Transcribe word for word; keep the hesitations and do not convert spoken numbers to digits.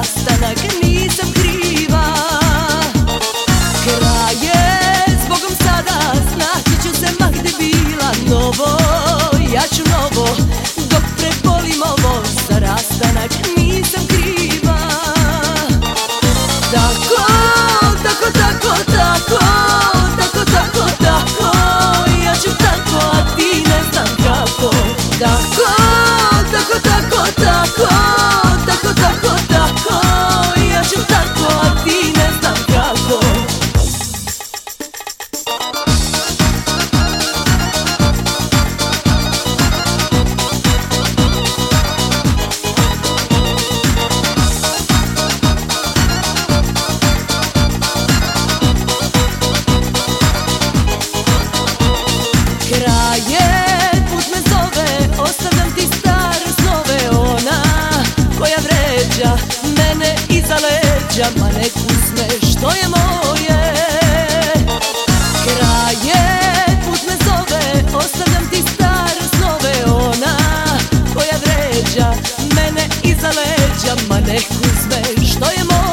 rastanak nisam kriva. Kraj je zbogom sada, snaći ću se ma gde bila. Novo, ja ću novo, dok prebolim ovo. Za rastanak nisam kriva. Tako, tako, tako, tako, tako, tako, tako, ja ću tako, a ti ne znam kako. Tako, tako, tako, tako, tako, tako, tako, ja ću tako, a ti ne znam kako. Mene iza leđa, ma nek uzme što je moje. Kraj je, put me zove, ostavljam ti stare snove. Ona koja vređa mene iza leđa, ma nek uzme što je moje.